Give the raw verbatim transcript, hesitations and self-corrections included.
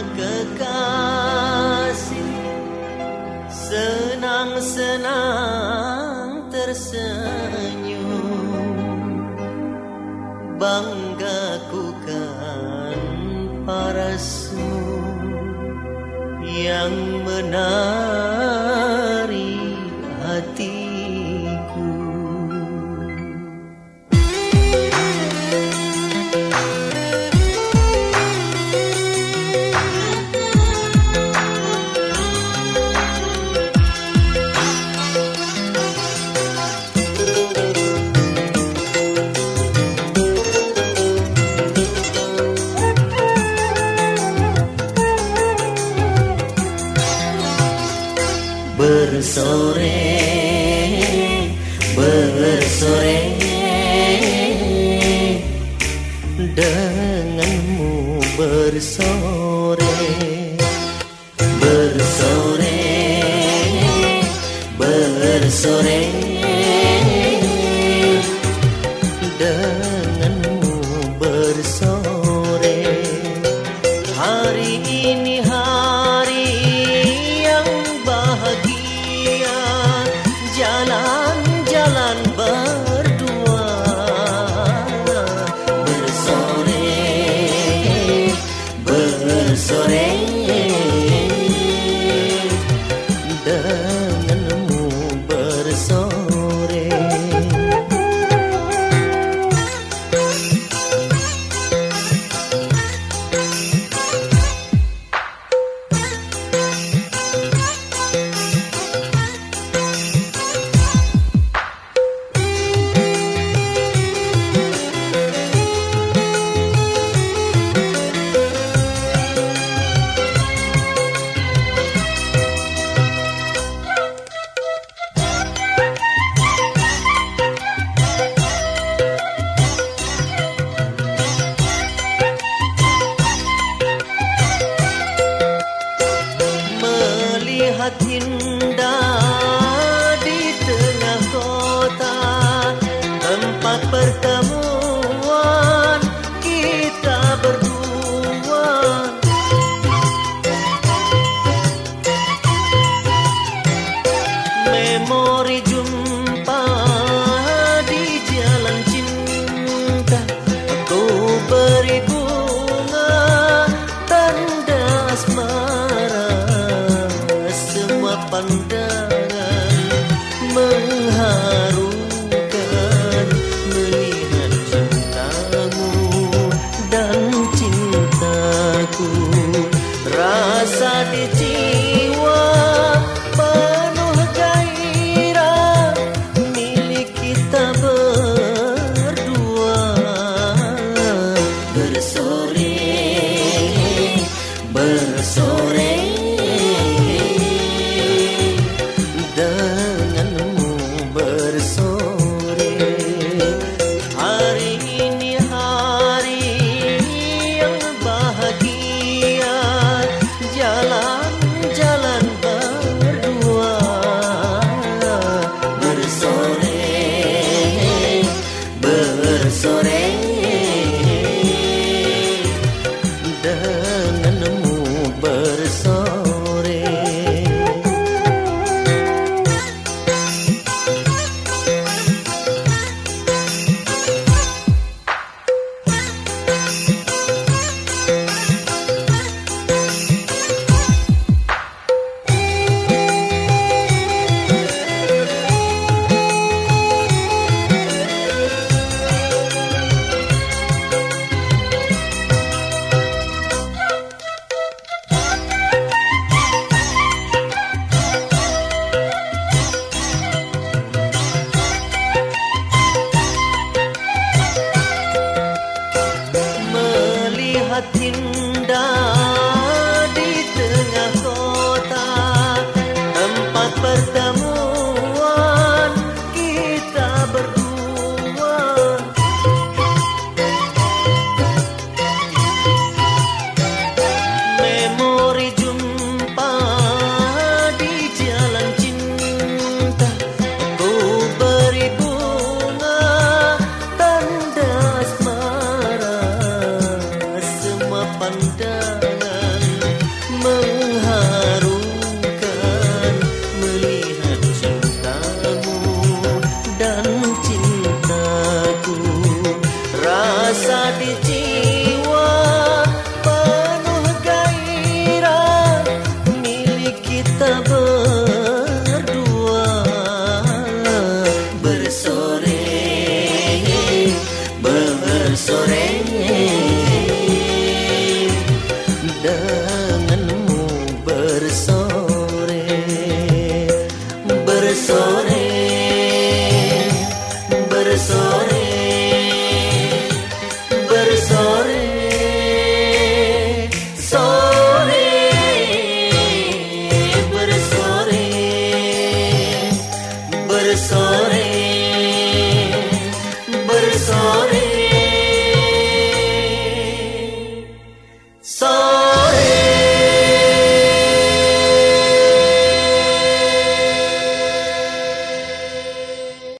kekasih, senang-senang tersenyum, banggaku kan parasmu yang menari hatiku. Bersore, bersore denganmu, bersore, bersore, bersore denganmu, bersore. Hari ini hari yang bahagia, jalan-jalan berdua, bersore, bersore denganmu, bersore. Melihat indah di tengah kota, tempat pertemuan kita berdua. Memori jumpa di jalan cinta, aku beri bunga tanda asmara. Semua pandangan mengharukan melihat cintamu dan cintaku. Rasa di jiwa penuh gairah milik kita berdua. Bersore, bersore denganmu, bersore. Hari ini hari yang bahagia, jalan-jalan berdua, bersore, bersore denganmu, bersore. bersore, bersore, sore, bersore, bersore, bersore, sore.